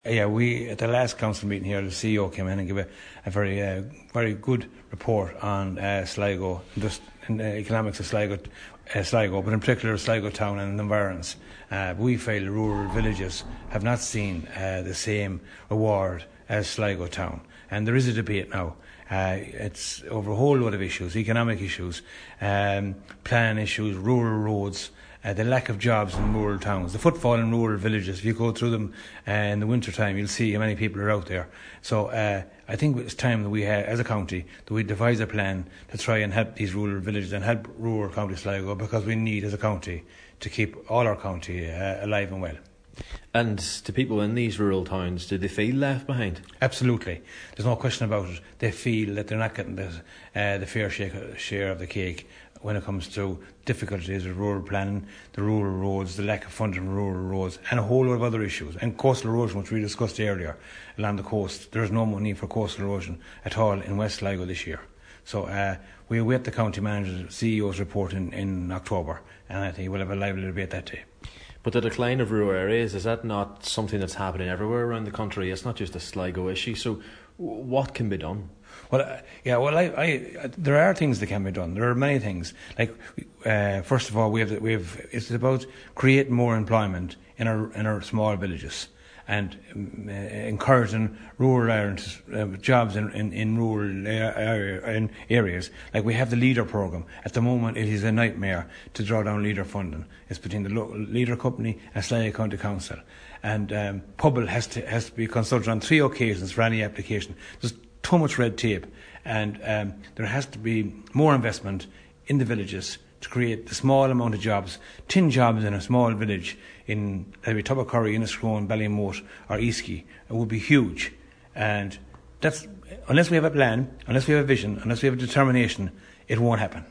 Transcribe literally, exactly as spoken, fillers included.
Yeah, we at the last council meeting here, the C E O came in and gave a, a very, uh, very good report on uh, Sligo, just in the economics of Sligo, uh, Sligo, but in particular Sligo town and the environs. Uh, we feel rural villages have not seen uh, the same reward as Sligo town, and there is a debate now. Uh, it's over a whole lot of issues, economic issues, um, plan issues, rural roads. Uh, the lack of jobs in rural towns, the footfall in rural villages. If you go through them uh, in the winter time, you'll see how many people are out there. So uh, I think it's time that we, uh, as a county, that we devise a plan to try and help these rural villages and help rural County Sligo, because we need, as a county, to keep all our county uh, alive and well. And to people in these rural towns, do they feel left behind? Absolutely. There's no question about it. They feel that they're not getting the, uh, the fair share, share of the cake when it comes to difficulties with rural planning, the rural roads, the lack of funding for rural roads, and a whole lot of other issues. And coastal erosion, which we discussed earlier, along the coast. There is no money for coastal erosion at all in West Sligo this year. So uh, we await the county manager's C E O's report in, in October, and I think we'll have a lively debate that day. But the decline of rural areas, is that not something that's happening everywhere around the country? It's not just a Sligo issue. So what can be done? Well, uh, yeah, well, I, I, there are things that can be done. There are many things. Like, uh, first of all, we have, we have, it's about creating more employment in our in our small villages, and um, uh, encouraging rural areas, uh, jobs in, in, in rural area, in areas. Like, we have the LEADER programme. At the moment, it is a nightmare to draw down LEADER funding. It's between the local LEADER company and Sligo County Council. And um, Pobal has to, has to be consulted on three occasions for any application. There's too much red tape, and um, there has to be more investment in the villages to create the small amount of jobs. Ten jobs in a small village in maybe Tubbercurry, Inniscrone, Ballymote or Easky, it would be huge. And that's, unless we have a plan, unless we have a vision, unless we have a determination, it won't happen.